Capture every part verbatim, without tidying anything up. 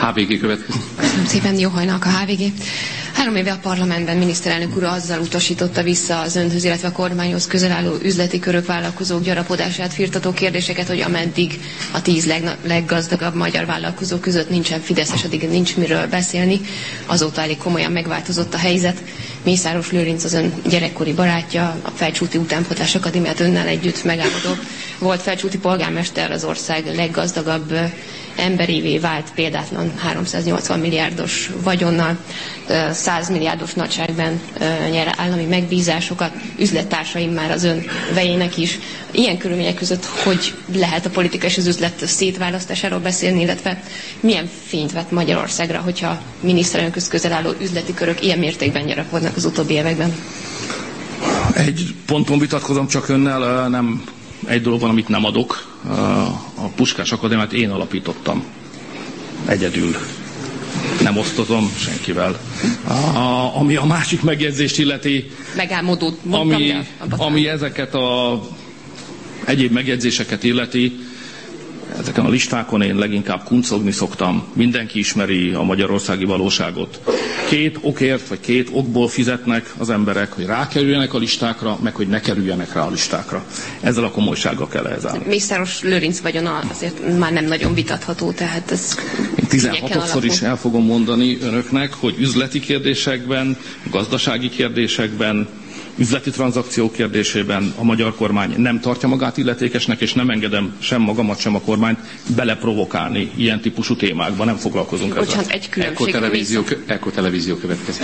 há vé gé következik. Köszönöm szépen, jó hajnalak a há vé gé. Három éve a parlamentben miniszterelnök úr azzal utasította vissza az önhöz, illetve a kormányhoz közel álló üzleti körök, vállalkozók gyarapodását firtató kérdéseket, hogy ameddig a tíz leg, leggazdagabb magyar vállalkozó között nincsen fideszes, addig nincs miről beszélni. Azóta elég komolyan megváltozott a helyzet. Mészáros Lőrinc az ön gyerekkori barátja, a Felcsúti Utánpótlás Akadémiát önnel együtt megálmodó volt felcsúti polgármester, az ország leggazdagabb emberévé vált példátlan háromszáznyolcvan milliárdos vagyonnal, száz milliárdos nagyságban nyer állami megbízásokat, üzlettársaim már az ön vejének is. Ilyen körülmények között hogy lehet a politika és az üzlet szétválasztásáról beszélni, illetve milyen fényt vett Magyarországra, hogyha miniszterelnökhöz közel álló üzleti körök ilyen mértékben gyarapodnak az utóbbi években? Egy ponton vitatkozom csak önnel, nem egy dolog van, amit nem adok. A Puskás Akadémiát én alapítottam. Egyedül. Nem osztozom senkivel. A, ami a másik megjegyzést illeti, megálmodót ami, ami ezeket a egyéb megjegyzéseket illeti, ezeken a listákon én leginkább kuncogni szoktam. Mindenki ismeri a magyarországi valóságot. Két okért, vagy két okból fizetnek az emberek, hogy rákerüljenek a listákra, meg hogy ne kerüljenek rá a listákra. Ezzel a komolysággal kell ehhez állni. Mészáros Lőrinc vagyona azért már nem nagyon vitatható, tehát ez... Én tizenhatodszor is el fogom mondani önöknek, hogy üzleti kérdésekben, gazdasági kérdésekben, üzleti tranzakció kérdésében a magyar kormány nem tartja magát illetékesnek, és nem engedem sem magamat, sem a kormányt beleprovokálni ilyen típusú témákban. Nem foglalkozunk ezzel. Bocsánat, egy különbség. Ekotelevízió, ekotelevízió következik.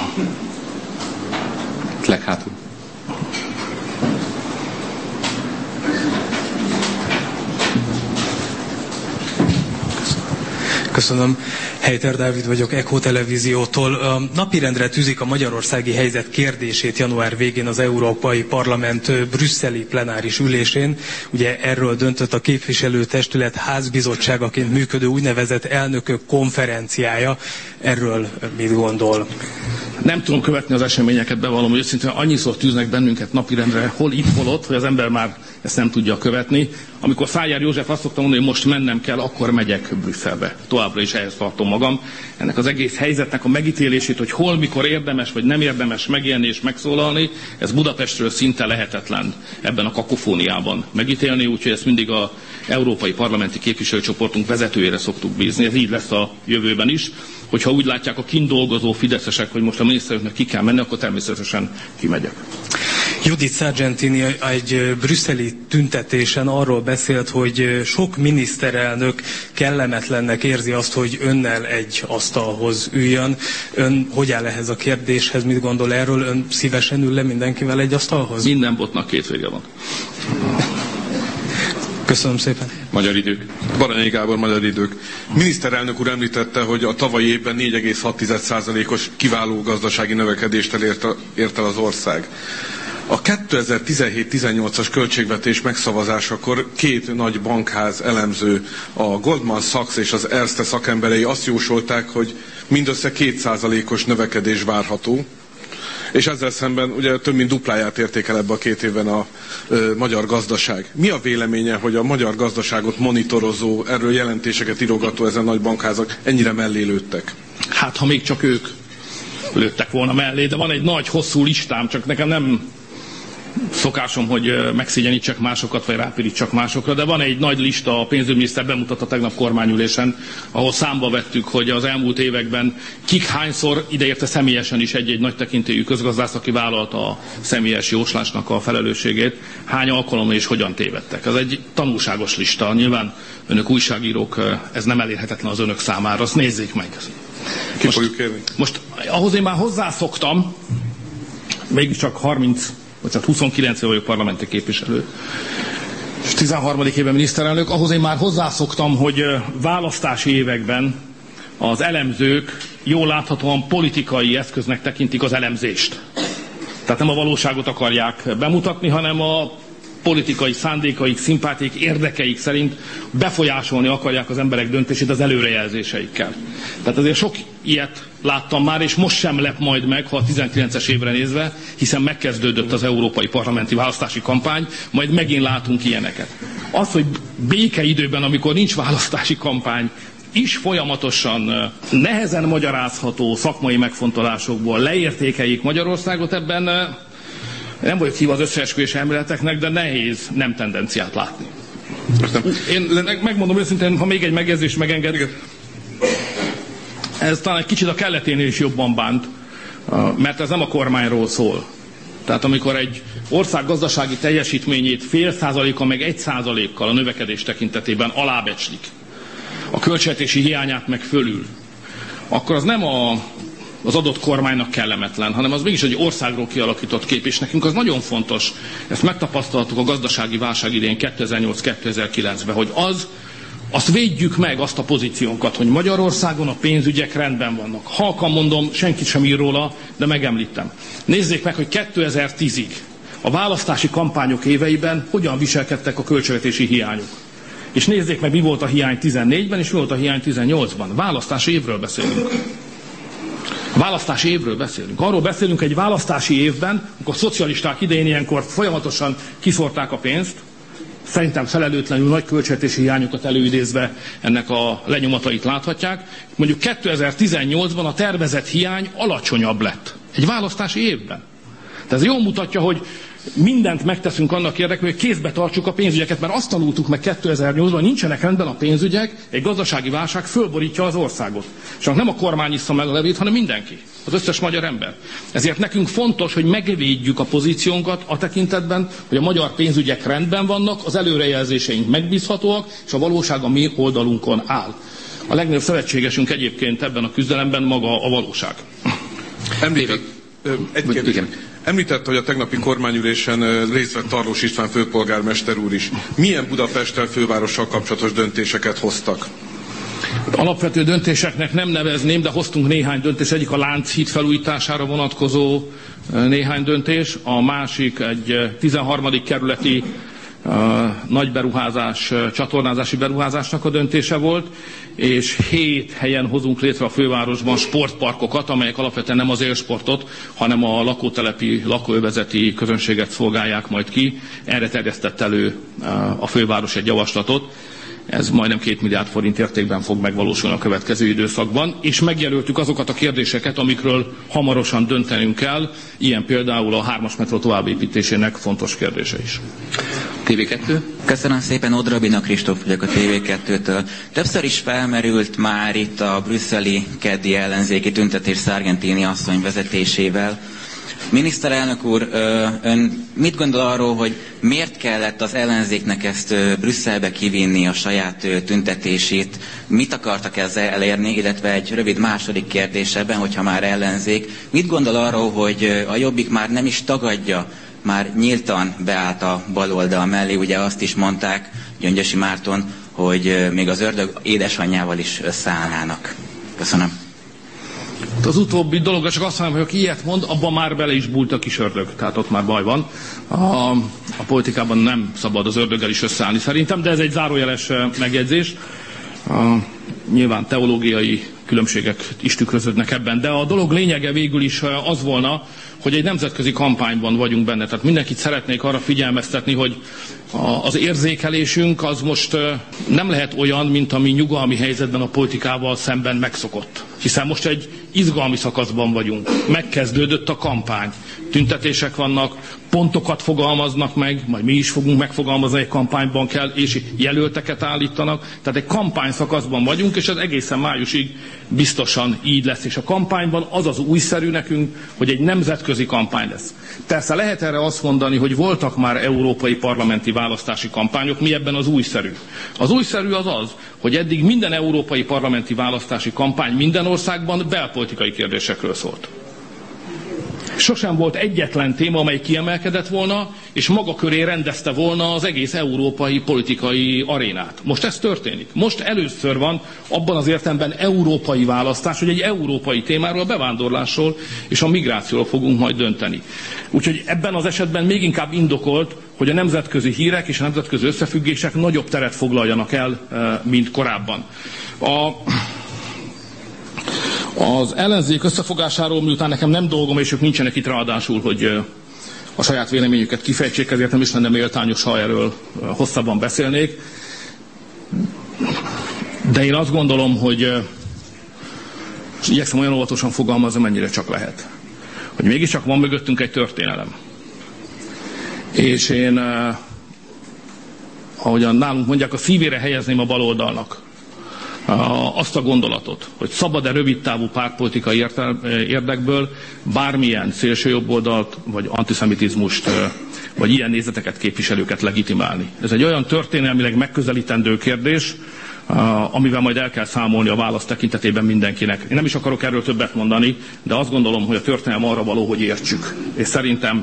Leghátul. Köszönöm. Helyter Dávid vagyok, Echo Televíziótól. A napirendre tűzik a magyarországi helyzet kérdését január végén az Európai Parlament brüsszeli plenáris ülésén. Ugye erről döntött a képviselőtestület házbizottságaként működő úgynevezett elnökök konferenciája. Erről mit gondol? Nem tudom követni az eseményeket, bevallom, hogy őszintén annyiszor tűznek bennünket napirendre, hol itt, hol ott, hogy az ember már ezt nem tudja követni. Amikor Szájer József azt szokta mondani, hogy most mennem kell, akkor megyek Brüsszelbe. Továbbra is ehhez tartom magam. Ennek az egész helyzetnek a megítélését, hogy hol, mikor érdemes, vagy nem érdemes megélni és megszólalni, ez Budapestről szinte lehetetlen ebben a kakofóniában megítélni, úgyhogy ezt mindig az Európai Parlamenti Képviselőcsoportunk vezetőjére szoktuk bízni. Ez így lesz a jövőben is. Hogyha úgy látják a kint dolgozó fideszesek, hogy most a miniszterelnöknek ki kell menni, akkor természetesen kimegyek. Judith Sargentini egy brüsszeli tüntetésen arról beszélt, hogy sok miniszterelnök kellemetlennek érzi azt, hogy önnel egy asztalhoz üljön. Ön hogy áll ehhez a kérdéshez, mit gondol erről? Ön szívesen ül le mindenkivel egy asztalhoz? Minden botnak két vége van. Köszönöm szépen. Magyar idők. Barányi Gábor, Magyar idők. Miniszterelnök úr említette, hogy a tavalyi évben négy egész hat százalékos kiváló gazdasági növekedést elért ért el az ország. A kétezer-tizenhét tizennyolcas költségvetés megszavazásakor két nagy bankház elemző, a Goldman Sachs és az Erste szakemberei azt jósolták, hogy mindössze két százalékos növekedés várható, és ezzel szemben ugye több mint dupláját értékel ebbe a két évben a ö, magyar gazdaság. Mi a véleménye, hogy a magyar gazdaságot monitorozó, erről jelentéseket írogató ezen nagy bankházak ennyire mellé lőttek? Hát, ha még csak ők lőttek volna mellé, de van egy nagy, hosszú listám, csak nekem nem szokásom, hogy megszégyenítsek másokat, vagy rápirítsak másokra, de van egy nagy lista, a pénzügyminiszter bemutatta tegnap kormányülésen, ahol számba vettük, hogy az elmúlt években kik hányszor, ideérte személyesen is egy-egy nagy tekintélyű közgazdász, aki vállalta a személyes jóslásnak a felelősségét, hány alkalommal és hogyan tévedtek. Ez egy tanulságos lista. Nyilván önök újságírók, ez nem elérhetetlen az önök számára, azt nézzék meg. Ki fogjuk kérni? Most ahhoz én már hozzászoktam, mégiscsak harminc vagy hát huszonkilenc vagyok parlamenti képviselő, és tizenharmadik éven miniszterelnök, ahhoz én már hozzászoktam, hogy választási években az elemzők jól láthatóan politikai eszköznek tekintik az elemzést. Tehát nem a valóságot akarják bemutatni, hanem a politikai szándékaik, szimpátiik, érdekeik szerint befolyásolni akarják az emberek döntését az előrejelzéseikkel. Tehát azért sok ilyet láttam már, és most sem lep majd meg, ha a tizenkilences évre nézve, hiszen megkezdődött az európai parlamenti választási kampány, majd megint látunk ilyeneket. Az, hogy békeidőben, amikor nincs választási kampány, is folyamatosan nehezen magyarázható szakmai megfontolásokból leértékeljék Magyarországot, ebben nem vagyok híva az összeesküvés elméleteknek, de nehéz nem tendenciát látni. Én megmondom őszintén, ha még egy megjegyzést megenged, ez talán egy kicsit a kelleténél is jobban bánt, mert ez nem a kormányról szól. Tehát amikor egy ország gazdasági teljesítményét fél százalékkal, meg egy százalékkal a növekedés tekintetében alábecslik, a költségvetési hiányát meg fölül, akkor az nem a, az adott kormánynak kellemetlen, hanem az mégis egy országról kialakított kép, és nekünk az nagyon fontos, ezt megtapasztaltuk a gazdasági válság idején kétezer-nyolc kétezer-kilencben, hogy az, azt védjük meg, azt a pozíciónkat, hogy Magyarországon a pénzügyek rendben vannak. Halkan mondom, senkit sem ír róla, de megemlítem. Nézzék meg, hogy kétezer-tízig a választási kampányok éveiben hogyan viselkedtek a költségvetési hiányok. És nézzék meg, mi volt a hiány tizennégyben, és mi volt a hiány tizennyolcban. Választási évről beszélünk. Választási évről beszélünk. Arról beszélünk egy választási évben, amikor a szocialisták idején ilyenkor folyamatosan kiszórták a pénzt, szerintem felelőtlenül nagy költségvetési hiányokat előidézve ennek a lenyomatait láthatják. Mondjuk kétezer-tizennyolcban a tervezett hiány alacsonyabb lett. Egy választási évben. Tehát ez jól mutatja, hogy mindent megteszünk annak érdekében, hogy kézbe tartsuk a pénzügyeket, mert azt tanultuk meg kétezer-nyolcban, nincsenek rendben a pénzügyek, egy gazdasági válság fölborítja az országot. És nem a kormány issza meg a levét, hanem mindenki, az összes magyar ember. Ezért nekünk fontos, hogy megvédjük a pozíciónkat a tekintetben, hogy a magyar pénzügyek rendben vannak, az előrejelzéseink megbízhatóak, és a valóság a mi oldalunkon áll. A legnagyobb szövetségesünk egyébként ebben a küzdelemben maga a valóság. Említett, egy kérdés. Említette, hogy a tegnapi kormányülésen részt vett Tarlós István főpolgármester úr is. Milyen Budapesttel, fővárossal kapcsolatos döntéseket hoztak? Alapvető döntéseknek nem nevezném, de hoztunk néhány döntést. Egyik a Lánchíd felújítására vonatkozó néhány döntés, a másik egy tizenharmadik kerületi uh, nagy beruházás, csatornázási beruházásnak a döntése volt, és hét helyen hozunk létre a fővárosban sportparkokat, amelyek alapvetően nem az élsportot, hanem a lakótelepi, lakóövezeti közönséget szolgálják majd ki. Erre terjesztett elő a főváros egy javaslatot. Ez majdnem két milliárd forint értékben fog megvalósulni a következő időszakban, és megjelöltük azokat a kérdéseket, amikről hamarosan döntenünk kell, ilyen például a hármas metró továbbépítésének fontos kérdése is. té vé kettő. Köszönöm szépen, Odrabina Kristóf vagyok a té vé kettőtől. Többször is felmerült már itt a brüsszeli keddi ellenzéki tüntetés Sargentini asszony vezetésével. Miniszterelnök úr, ön mit gondol arról, hogy miért kellett az ellenzéknek ezt Brüsszelbe kivinni a saját tüntetését? Mit akartak ezzel elérni, illetve egy rövid második kérdéseben, hogyha már ellenzék, mit gondol arról, hogy a Jobbik már nem is tagadja, már nyíltan beállt a baloldal mellé, ugye azt is mondták, Gyöngyösi Márton, hogy még az ördög édesanyjával is összeállnának. Köszönöm. Az utóbbi dologra csak azt mondom, hogy aki ilyet mond, abban már bele is bújt a kis ördög. Tehát ott már baj van. A, a politikában nem szabad az ördöggel is összeállni szerintem, de ez egy zárójeles megjegyzés. A, nyilván teológiai különbségek is tükröződnek ebben, de a dolog lényege végül is az volna, hogy egy nemzetközi kampányban vagyunk benne. Tehát mindenkit szeretnék arra figyelmeztetni, hogy az érzékelésünk az most nem lehet olyan, mint ami nyugalmi helyzetben a politikával szemben megszokott. Hiszen most egy izgalmi szakaszban vagyunk. Megkezdődött a kampány. Tüntetések vannak, pontokat fogalmaznak meg, majd mi is fogunk megfogalmazni egy kampányban kell, és jelölteket állítanak. Tehát egy kampány szakaszban vagyunk, és ez egészen májusig biztosan így lesz. És a kampányban az az újszerű nekünk, hogy egy nemzetközi kampány lesz. Persze lehet erre azt mondani, hogy voltak már európai parlamenti választási kampányok, mi ebben az újszerű. Az újszerű az az, hogy eddig minden európai parlamenti választási kampány minden országban belpolitikai kérdésekről szólt. Sosem volt egyetlen téma, amely kiemelkedett volna, és maga köré rendezte volna az egész európai politikai arénát. Most ez történik. Most először van abban az értelemben európai választás, hogy egy európai témáról, a bevándorlásról és a migrációról fogunk majd dönteni. Úgyhogy ebben az esetben még inkább indokolt, hogy a nemzetközi hírek és a nemzetközi összefüggések nagyobb teret foglaljanak el, mint korábban. A... Az ellenzék összefogásáról, miután nekem nem dolgom, és ők nincsenek itt ráadásul, hogy a saját véleményüket kifejtsék, ezért nem is lenne méltányos, ha erről hosszabban beszélnék. De én azt gondolom, hogy és igyekszem olyan óvatosan fogalmazni, mennyire csak lehet, hogy mégiscsak van mögöttünk egy történelem. És én, eh, ahogyan nálunk mondják, a szívére helyezném a baloldalnak eh, azt a gondolatot, hogy szabad-e rövidtávú pártpolitikai érdekből bármilyen szélsőjobboldalt, vagy antiszemitizmust, eh, vagy ilyen nézeteket képviselőket legitimálni. Ez egy olyan történelmileg megközelítendő kérdés, Uh, amivel majd el kell számolni a válasz tekintetében mindenkinek. Én nem is akarok erről többet mondani, de azt gondolom, hogy a történelem arra való, hogy értsük. És szerintem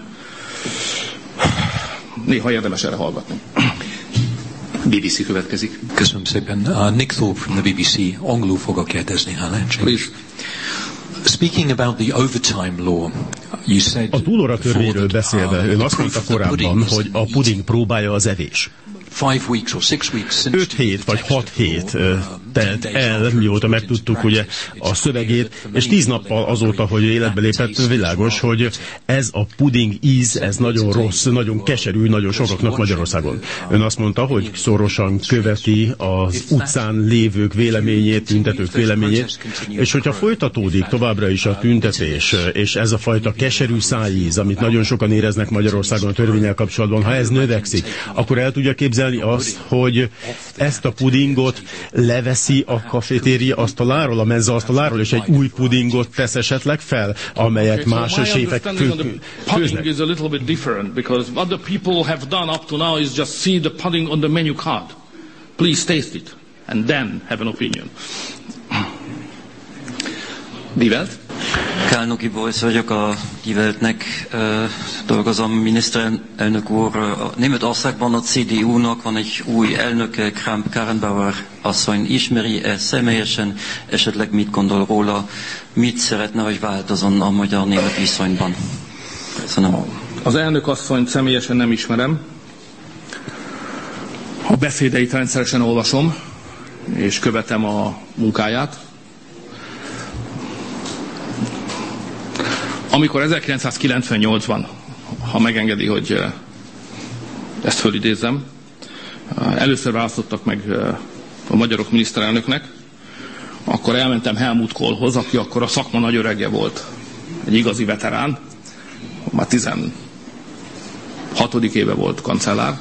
néha érdemes erre hallgatni. bé bé cé következik. Köszönöm szépen. Uh, Nick Thorpe from the bé bé cé. Angolul fogok kérdezni, ha lehetséges. Speaking about the overtime law, you said... A túlóra törvényről beszélve, ön azt mondta korábban, hogy a puding próbája az evés. Öt hét vagy hat hét telt el, mióta megtudtuk ugye a szövegét, és tíz nappal azóta, hogy életbe lépett, világos, hogy ez a puding íz, ez nagyon rossz, nagyon keserű, nagyon sokaknak Magyarországon. Ön azt mondta, hogy szorosan követi az utcán lévők véleményét, tüntetők véleményét, és hogyha folytatódik továbbra is a tüntetés, és ez a fajta keserű szájíz, amit nagyon sokan éreznek Magyarországon a törvénnyel kapcsolatban, ha ez növekszik, akkor el tudja képzelni azt, hogy ezt a pudingot leveszi a kafetéria asztaláról, a mezza asztaláról, és egy új pudingot tesz esetleg fel, amelyet más séfek főznek. Pudding is a little bit different, because what the people have done up to now is just see the pudding on the menu card. Please taste it, and then have an opinion. Die Welt? Kálnoki Boris vagyok, a Die Weltnek uh, dolgozom, miniszterelnök úr. A Németországban a cé dé u-nak van egy új elnöke, Kramp-Karrenbauer asszony. Ismeri-e személyesen, esetleg mit gondol róla, mit szeretne, hogy változon a magyar-német viszonyban? Köszönöm. Az elnök asszonyt személyesen nem ismerem. A beszédeit rendszeresen olvasom, és követem a munkáját. Amikor ezerkilencszázkilencvennyolcban, ha megengedi, hogy ezt fölidézzem, először választottak meg a magyarok miniszterelnöknek, akkor elmentem Helmut Kohlhoz, aki akkor a szakma nagy örege volt, egy igazi veterán, már tizenhatodik éve volt kancellár,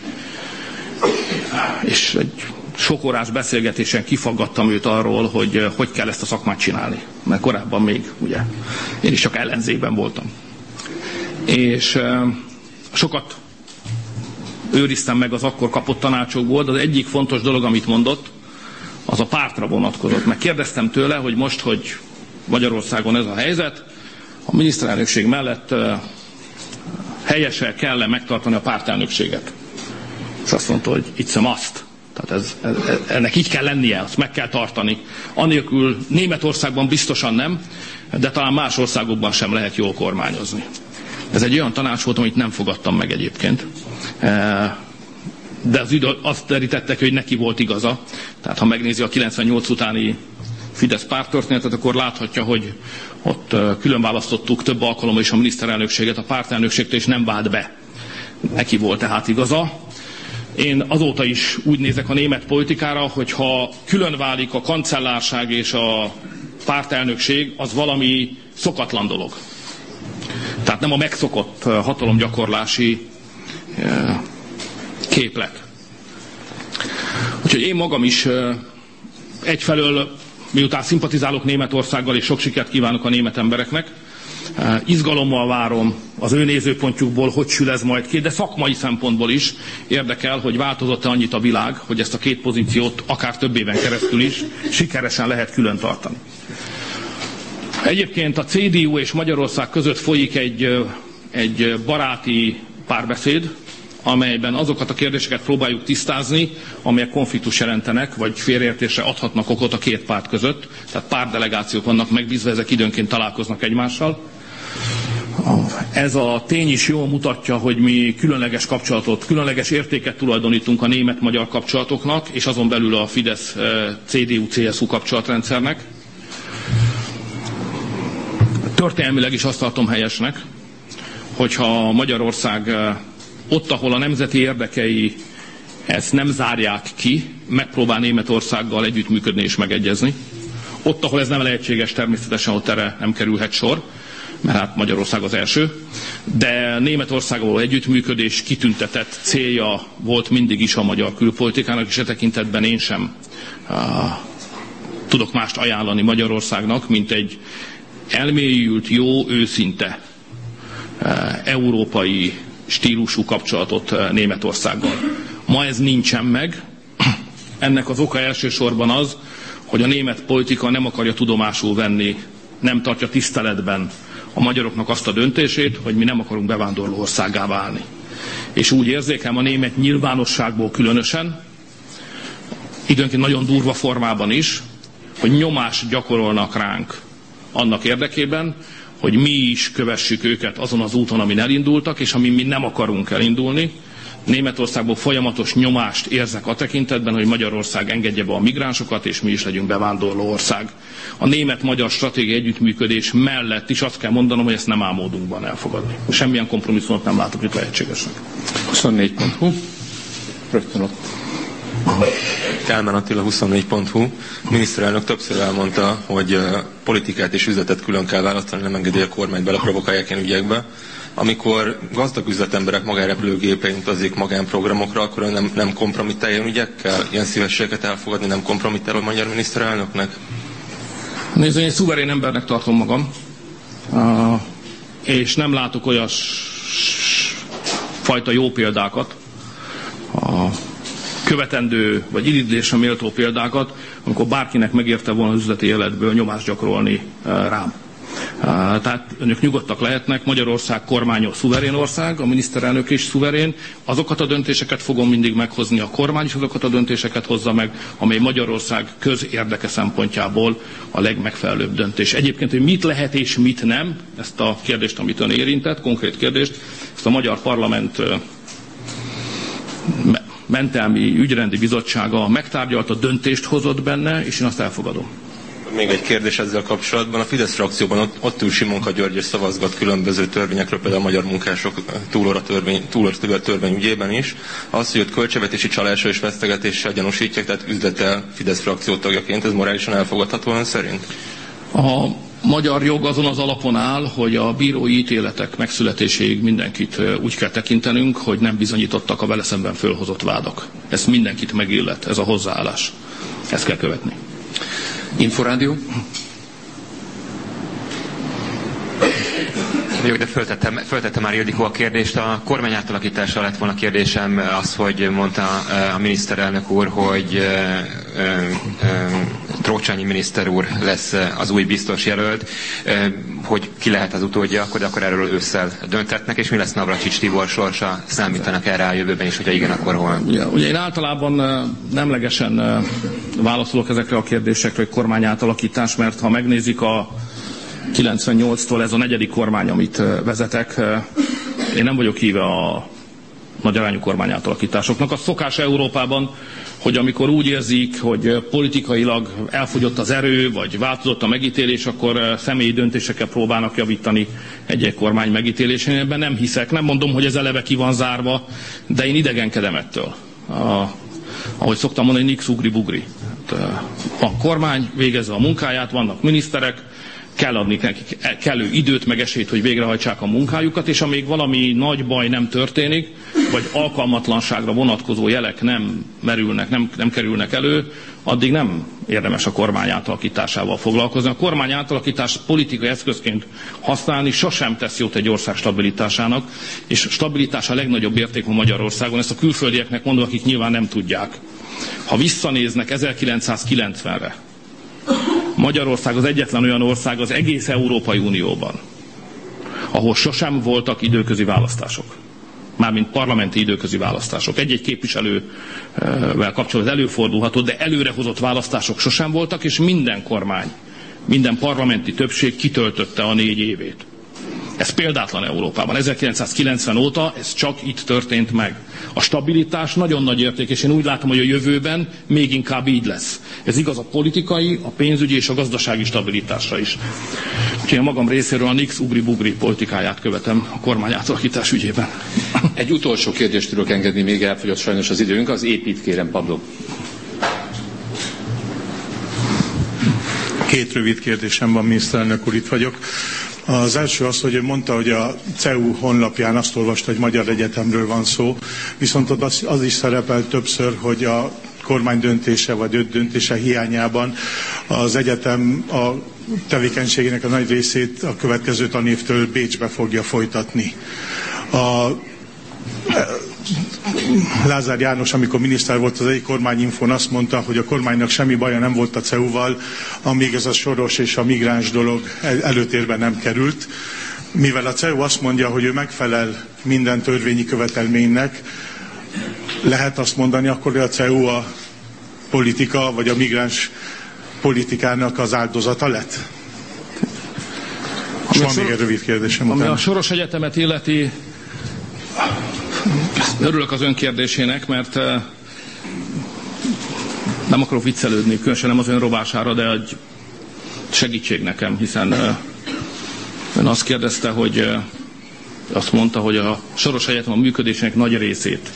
és egy sokórás beszélgetésen kifaggattam őt arról, hogy hogy kell ezt a szakmát csinálni. Mert korábban még, ugye, én is csak ellenzékben voltam. És uh, sokat őriztem meg az akkor kapott tanácsokból, de az egyik fontos dolog, amit mondott, az a pártra vonatkozott. Meg kérdeztem tőle, hogy most, hogy Magyarországon ez a helyzet, a miniszterelnökség mellett uh, helyesen kell megtartani a pártelnökséget. És azt mondta, hogy it's a must. Tehát ez, ez, ennek így kell lennie, azt meg kell tartani. Anélkül Németországban biztosan nem, de talán más országokban sem lehet jól kormányozni. Ez egy olyan tanács volt, amit nem fogadtam meg egyébként. De az idő azt derítettek, hogy neki volt igaza. Tehát ha megnézi a kilencvennyolc utáni Fidesz párttörténetet, akkor láthatja, hogy ott külön választottuk több alkalommal is a miniszterelnökséget a pártelnökségtől, és nem vált be. Neki volt tehát igaza. Én azóta is úgy nézek a német politikára, hogy ha külön válik a kancellárság és a pártelnökség, az valami szokatlan dolog. Tehát nem a megszokott hatalomgyakorlási képlet. Úgyhogy én magam is egyfelől, miután szimpatizálok Németországgal, és sok sikert kívánok a német embereknek, izgalommal várom az ő nézőpontjukból, hogy sül ez majd ki, de szakmai szempontból is érdekel, hogy változott-e annyit a világ, hogy ezt a két pozíciót akár több éven keresztül is sikeresen lehet külön tartani. Egyébként a cé dé u és Magyarország között folyik egy, egy baráti párbeszéd, amelyben azokat a kérdéseket próbáljuk tisztázni, amelyek konfliktus jelentenek, vagy félreértésre adhatnak okot a két párt között. Tehát pártdelegációk vannak megbízva, ezek időnként találkoznak egymással. Ez a tény is jól mutatja, hogy mi különleges kapcsolatot, különleges értéket tulajdonítunk a német-magyar kapcsolatoknak, és azon belül a Fidesz cé dé u-cé es u kapcsolatrendszernek. Történelmileg is azt tartom helyesnek, hogyha Magyarország ott, ahol a nemzeti érdekei ezt nem zárják ki, megpróbál Németországgal együttműködni és megegyezni. Ott, ahol ez nem lehetséges, természetesen ott erre nem kerülhet sor, mert hát Magyarország az első, de Németországgal együttműködés kitüntetett célja volt mindig is a magyar külpolitikának, és e tekintetben én sem uh, tudok mást ajánlani Magyarországnak, mint egy elmélyült, jó, őszinte uh, európai stílusú kapcsolatot uh, Németországgal. Ma ez nincsen meg. Ennek az oka elsősorban az, hogy a német politika nem akarja tudomásul venni, nem tartja tiszteletben a magyaroknak azt a döntését, hogy mi nem akarunk bevándorló országgá válni. És úgy érzékelem a német nyilvánosságból különösen, időnként nagyon durva formában is, hogy nyomást gyakorolnak ránk annak érdekében, hogy mi is kövessük őket azon az úton, amin elindultak, és amin mi nem akarunk elindulni. Németországból folyamatos nyomást érzek a tekintetben, hogy Magyarország engedje be a migránsokat, és mi is legyünk bevándorló ország. A német-magyar stratégiai együttműködés mellett is azt kell mondanom, hogy ezt nem áll módunkban elfogadni. Semmilyen kompromisszumot nem látok itt lehetségesnek. huszonnégy pont hu. Rögtön ott. Kálmán Attila, huszonnégy pont hu. A miniszterelnök többször elmondta, hogy politikát és üzletet külön kell választani, nem engedi a kormányt beleprovokálják ilyen ügyekbe. Amikor gazdag üzletemberek magánrepülőgépein utazik magánprogramokra, akkor nem, nem kompromittáljon ügyekkel? Ilyen szívességeket elfogadni nem kompromittál a magyar miniszterelnöknek? Nézd, én egy szuverén embernek tartom magam, és nem látok olyas fajta jó példákat, a követendő vagy irigylésre méltó példákat, amikor bárkinek megérte volna az üzleti életből nyomást gyakorolni rám. Tehát önök nyugodtak lehetnek, Magyarország kormányo szuverén ország, a miniszterelnök is szuverén, azokat a döntéseket fogom mindig meghozni, a kormány is azokat a döntéseket hozza meg, amely Magyarország közérdeke szempontjából a legmegfelelőbb döntés. Egyébként, hogy mit lehet és mit nem, ezt a kérdést, amit ön érintett, konkrét kérdést, ezt a Magyar Parlament mentelmi ügyrendi bizottsága megtárgyalta, döntést hozott benne, és én azt elfogadom. Még egy kérdés ezzel kapcsolatban. A Fidesz frakcióban ott, ott ül Simonka György és szavazgat különböző törvényekről, például a magyar munkások túlóra törvény, túlóra törvény ügyében is. Az, hogy ott költségvetési csalással és vesztegetéssel gyanúsítják, tehát üzletel Fidesz frakció tagjaként, ez morálisan elfogadható ön szerint? A magyar jog azon az alapon áll, hogy a bírói ítéletek megszületéséig mindenkit úgy kell tekintenünk, hogy nem bizonyítottak a vele szemben fölhozott vádak. Ez mindenkit megillet, ez a hozzáállás. Ezt kell követni. Inforádió. Jó, de föltettem, föltettem már Ildikó a kérdést. A kormány átalakítása lett volna kérdésem az, hogy mondta a miniszterelnök úr, hogy Trócsányi miniszter úr lesz az új biztos jelölt, hogy ki lehet az utódja, akkor, de akkor erről ősszel döntetnek, és mi lesz Navracsics Tibor sorsa, számítanak erre a jövőben is, hogyha igen, akkor hol? Ja, ugye én általában nemlegesen válaszolok ezekre a kérdésekre, hogy kormány átalakítás, mert ha megnézik a kilencvennyolctól ez a negyedik kormány, amit vezetek. Én nem vagyok híve a nagyarányú kormány átalakításoknak. A szokás Európában, hogy amikor úgy érzik, hogy politikailag elfogyott az erő, vagy változott a megítélés, akkor személyi döntésekkel próbálnak javítani egy-egy kormány megítélésén. Ebben nem hiszek. Nem mondom, hogy ez eleve ki van zárva, de én idegenkedem ettől. A, ahogy szoktam mondani, nix ugri bugri. A kormány végezze a munkáját, vannak miniszterek, kell adni nekik kellő időt, meg esélyt, hogy végrehajtsák a munkájukat, és amíg valami nagy baj nem történik, vagy alkalmatlanságra vonatkozó jelek nem merülnek, nem, nem kerülnek elő, addig nem érdemes a kormány átalakításával foglalkozni. A kormány átalakítás politikai eszközként használni sosem tesz jót egy ország stabilitásának, és stabilitás a legnagyobb érték a Magyarországon. Ezt a külföldieknek mondom, akik nyilván nem tudják. Ha visszanéznek ezerkilencszázkilencvenre, Magyarország az egyetlen olyan ország az egész Európai Unióban, ahol sosem voltak időközi választások. Mármint parlamenti időközi választások. Egy-egy képviselővel kapcsolatban előfordulható, de előrehozott választások sosem voltak, és minden kormány, minden parlamenti többség kitöltötte a négy évét. Ez példátlan Európában. ezerkilencszázkilencven óta ez csak itt történt meg. A stabilitás nagyon nagy érték, és én úgy látom, hogy a jövőben még inkább így lesz. Ez igaz a politikai, a pénzügyi és a gazdasági stabilitásra is. Úgyhogy a magam részéről a nix ugri-bugri politikáját követem a kormány átalakítás ügyében. Egy utolsó kérdést tudok engedni, még elfogyott sajnos az időnk, az épít, kérem, Pablo. Két rövid kérdésem van, miniszterelnök úr, itt vagyok. Az első az, hogy ő mondta, hogy a cé e u honlapján azt olvasta, hogy magyar egyetemről van szó, viszont ott az, az is szerepel többször, hogy a kormány döntése vagy öt döntése hiányában az egyetem a tevékenységének a nagy részét a következő tanévtől Bécsbe fogja folytatni. A Lázár János, amikor miniszter volt az egyik kormányinfón, azt mondta, hogy a kormánynak semmi baja nem volt a cé e u-val, amíg ez a Soros és a migráns dolog előtérben nem került. Mivel a cé e u azt mondja, hogy ő megfelel minden törvényi követelménynek, lehet azt mondani akkor, hogy a cé e u a politika, vagy a migráns politikának az áldozata lett? És van még egy rövid kérdésem után. Ami a Soros Egyetemet illeti, örülök az önkérdésének, mert nem akarok viccelődni, különösen nem az ön rovására, de egy segítség nekem, hiszen ön azt kérdezte, hogy azt mondta, hogy a Soros Egyetem a működésének nagy részét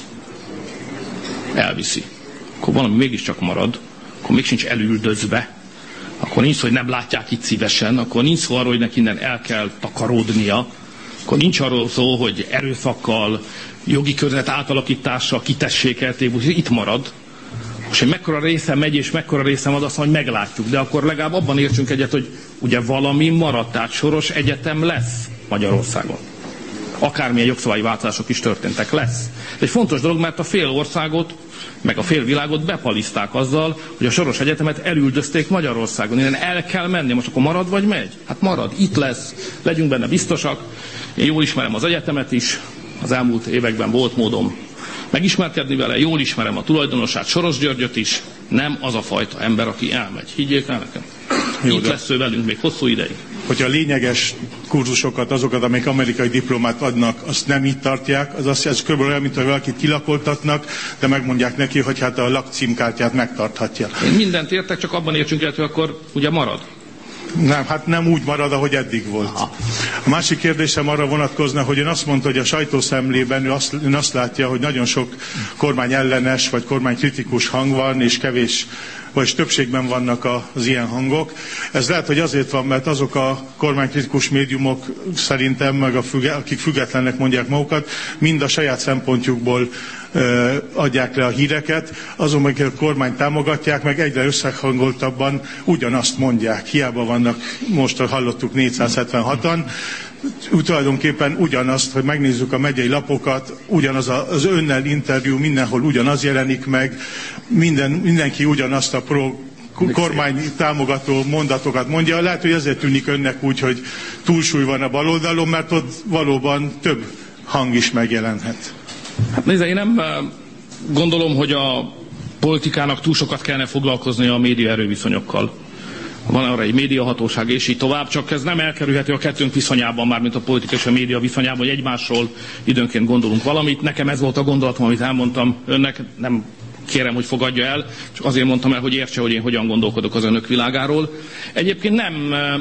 elviszi. Akkor valami mégiscsak marad, akkor még sincs elüldözve, akkor nincs szó, hogy nem látják itt szívesen, akkor nincs szó arról, hogy neki innen el kell takarodnia, akkor nincs arról szó, hogy erőszakkal, jogi környezet átalakítással kitessék el, itt marad. Most, hogy mekkora része megy, és mekkora része van, azt majd meglátjuk. De akkor legalább abban értsünk egyet, hogy ugye valami maradt, tehát Soros Egyetem lesz Magyarországon. Akármilyen jogszabályi változások is történtek, lesz. Ez egy fontos dolog, mert a fél országot, meg a fél világot bepaliszták azzal, hogy a Soros Egyetemet elüldözték Magyarországon. Innen el kell menni, most akkor marad vagy megy? Hát marad, itt lesz, legyünk benne biztosak. Én jól ismerem az egyetemet is, az elmúlt években volt módom megismerkedni vele, jól ismerem a tulajdonosát, Soros Györgyöt is, nem az a fajta ember, aki elmegy. Higgyék el nekem. Jó, itt lesz ő velünk még hosszú ideig. Hogyha a lényeges kurzusokat, azokat, amelyek amerikai diplomát adnak, azt nem így tartják, az azt, ez kb. Olyan, mint hogy valakit kilakoltatnak, de megmondják neki, hogy hát a lakcímkártyát megtarthatja. Én mindent értek, csak abban értsünk el, hogy akkor ugye marad. Nem, hát nem úgy marad, ahogy eddig volt. Aha. A másik kérdésem arra vonatkozna, hogy ön azt mondta, hogy a sajtószemlében ő azt, ön azt látja, hogy nagyon sok kormány ellenes vagy kormány kritikus hang van, és kevés, vagy többségben vannak az ilyen hangok. Ez lehet, hogy azért van, mert azok a kormánykritikus médiumok szerintem, meg a füge, akik függetlennek mondják magukat, mind a saját szempontjukból ö, adják le a híreket, azon, akik a kormányt támogatják, meg egyre összehangoltabban ugyanazt mondják. Hiába vannak, most hallottuk négyszázhetvenhatan, tulajdonképpen ugyanazt, hogy megnézzük a megyei lapokat, ugyanaz az önnel interjú, mindenhol ugyanaz jelenik meg, minden, mindenki ugyanazt a pro kormány támogató mondatokat mondja. Lehet, hogy ezért tűnik önnek úgy, hogy túlsúly van a baloldalon, mert ott valóban több hang is megjelenhet. Hát nézze, én nem gondolom, hogy a politikának túl sokat kellene foglalkozni a média erőviszonyokkal. Van arra egy médiahatóság, és így tovább, csak ez nem elkerülhető a kettőnk viszonyában, már mint a politika és a média viszonyában, hogy egymásról időnként gondolunk valamit. Nekem ez volt a gondolatom, amit elmondtam önnek, nem kérem, hogy fogadja el, csak azért mondtam el, hogy értse, hogy én hogyan gondolkodok az önök világáról. Egyébként nem,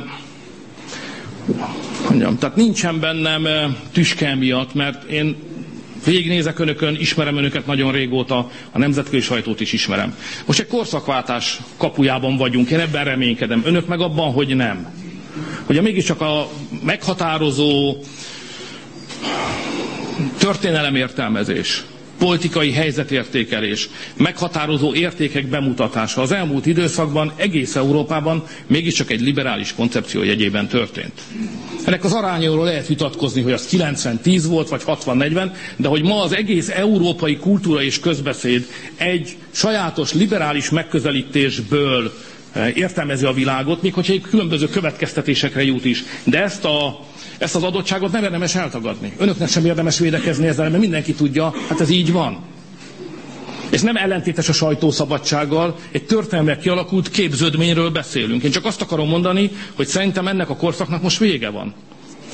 mondjam, tehát nincsen bennem tüske miatt, mert én végignézek önökön, ismerem önöket nagyon régóta, a nemzetközi sajtót is ismerem. Most egy korszakváltás kapujában vagyunk, én ebben reménykedem, önök meg abban, hogy nem. Ugye mégiscsak a meghatározó történelemértelmezés, politikai helyzetértékelés, meghatározó értékek bemutatása az elmúlt időszakban egész Európában mégiscsak egy liberális koncepció jegyében történt. Ennek az arányáról lehet vitatkozni, hogy az kilencven tíz volt, vagy hatvan negyven, de hogy ma az egész európai kultúra és közbeszéd egy sajátos liberális megközelítésből értelmezi a világot, még hogyha egy különböző következtetésekre jut is. De ezt a Ezt az adottságot nem érdemes eltagadni. Önöknek sem érdemes védekezni ezzel, mert mindenki tudja, hát ez így van. Ez nem ellentétes a sajtószabadsággal, egy történelmileg kialakult képződményről beszélünk. Én csak azt akarom mondani, hogy szerintem ennek a korszaknak most vége van.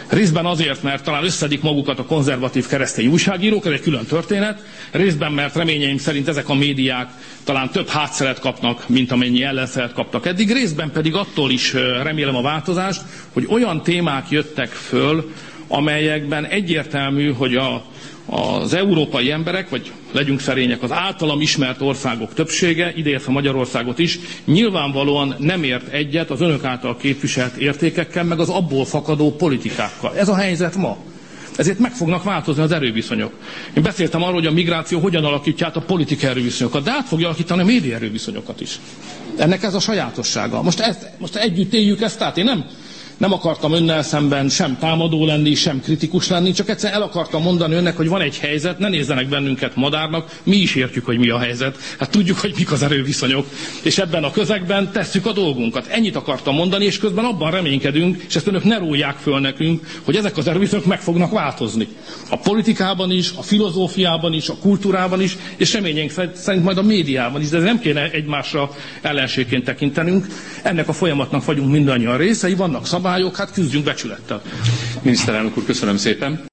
Részben azért, mert talán összedik magukat a konzervatív keresztény újságírók, ez egy külön történet, részben, mert reményeim szerint ezek a médiák talán több hátszelet kapnak, mint amennyi ellenszelet kaptak eddig, részben pedig attól is remélem a változást, hogy olyan témák jöttek föl, amelyekben egyértelmű, hogy a, az európai emberek, vagy legyünk szerények, az általam ismert országok többsége, ideértve Magyarországot is, nyilvánvalóan nem ért egyet az önök által képviselt értékekkel, meg az abból fakadó politikákkal. Ez a helyzet ma. Ezért meg fognak változni az erőviszonyok. Én beszéltem arról, hogy a migráció hogyan alakítja át a politikai erőviszonyokat, de át fogja alakítani a média erőviszonyokat is. Ennek ez a sajátossága. Most, ezt, most együtt éljük ezt át. Én nem, nem akartam önnel szemben sem támadó lenni, sem kritikus lenni, csak egyszerűen el akartam mondani önnek, hogy van egy helyzet, ne nézzenek bennünket madárnak, mi is értjük, hogy mi a helyzet. Hát tudjuk, hogy mik az erőviszonyok, és ebben a közegben tesszük a dolgunkat. Ennyit akartam mondani, és közben abban reménykedünk, és ezt önök ne rólják föl nekünk, hogy ezek az erőviszonyok meg fognak változni. A politikában is, a filozófiában is, a kultúrában is, és reményeink szerint majd a médiában is, de ez nem kéne egymásra ellenségként tekintenünk. Ennek a folyamatnak vagyunk mindannyian részei, vannak szabályok, hát küzdjünk becsülettel. Miniszterelnök úr, köszönöm szépen.